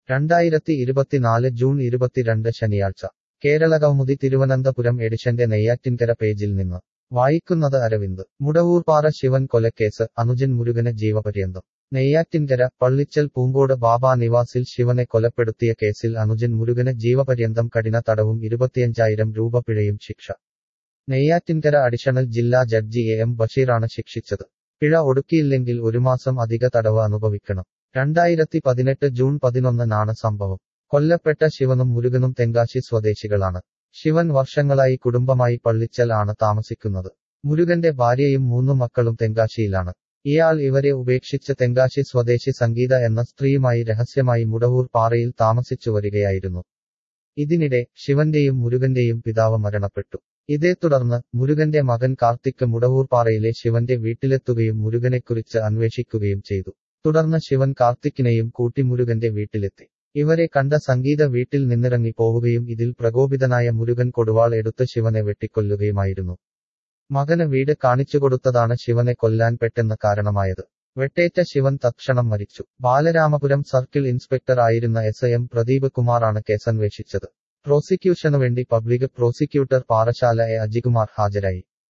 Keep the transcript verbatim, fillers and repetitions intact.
രണ്ടായിരത്തി ഇരുപത്തിനാല് ജൂൺ ഇരുപത്തിരണ്ട് ശനിയാഴ്ച കേരളകൗമുദി തിരുവനന്തപുരം എഡിഷന്റെ നെയ്യാറ്റിൻകര പേജിൽ നിന്ന് വായിക്കുന്നത് അരവിന്ദ്. മുടവൂർപ്പാറ ശിവൻ കൊലക്കേസ് അനുജൻ മുരുകന് ജീവപര്യന്തം. നെയ്യാറ്റിൻകര പള്ളിച്ചൽ പൂങ്കോട് ബാബ നിവാസിൽ ശിവനെ കൊലപ്പെടുത്തിയ കേസിൽ അനുജൻ മുരുകന് ജീവപര്യന്തം കഠിന തടവും ഇരുപത്തിയഞ്ചായിരം രൂപ പിഴയും ശിക്ഷ. നെയ്യാറ്റിൻകര അഡീഷണൽ ജില്ലാ ജഡ്ജി എ എം ബഷീറാണ് ശിക്ഷിച്ചത്. പിഴ ഒടുക്കിയില്ലെങ്കിൽ ഒരു മാസം അധിക തടവ് അനുഭവിക്കണം. രണ്ടായിരത്തി പതിനെട്ട് ജൂൺ പതിനൊന്നിനാണ് സംഭവം. കൊല്ലപ്പെട്ട ശിവനും മുരുകനും തെങ്കാശി സ്വദേശികളാണ്. ശിവൻ വർഷങ്ങളായി കുടുംബമായി പള്ളിച്ചൽ ആണ് താമസിക്കുന്നത്. മുരുകന്റെ ഭാര്യയും മൂന്നു മക്കളും തെങ്കാശിയിലാണ്. ഇയാൾ ഇവരെ ഉപേക്ഷിച്ച് തെങ്കാശി സ്വദേശി സംഗീത എന്ന സ്ത്രീയുമായി രഹസ്യമായി മുടവൂർ പാറയിൽ താമസിച്ചു വരികയായിരുന്നു. ഇതിനിടെ ശിവന്റെയും മുരുകന്റെയും പിതാവ് മരണപ്പെട്ടു. ഇതേ തുടർന്ന് മുരുകന്റെ മകൻ കാർത്തിക് മുടവൂർപ്പാറയിലെ ശിവന്റെ വീട്ടിലെത്തുകയും മുരുകനെക്കുറിച്ച് അന്വേഷിക്കുകയും ചെയ്തു. തുടർന്ന് ശിവൻ കാർത്തിക്കിനെയും കൂട്ടി മുരുകന്റെ വീട്ടിലെത്തി. ഇവരെ കണ്ട സംഗീത വീട്ടിൽ നിന്നിറങ്ങി പോവുകയും ഇതിൽ പ്രകോപിതനായ മുരുകൻ കൊടുവാൾ എടുത്ത് ശിവനെ വെട്ടിക്കൊല്ലുകയുമായിരുന്നു. മകന് വീട് കാണിച്ചുകൊടുത്തതാണ് ശിവനെ കൊല്ലാൻ പെട്ടെന്ന് കാരണമായത്. വെട്ടേറ്റ ശിവൻ തത്ക്ഷണം മരിച്ചു. ബാലരാമപുരം സർക്കിൾ ഇൻസ്പെക്ടർ ആയിരുന്ന എസ് എം പ്രദീപ് കുമാറാണ് കേസന്വേഷിച്ചത്. പ്രോസിക്യൂഷനുവേണ്ടി public prosecutor Parassala A Ajikumar ഹാജരായി.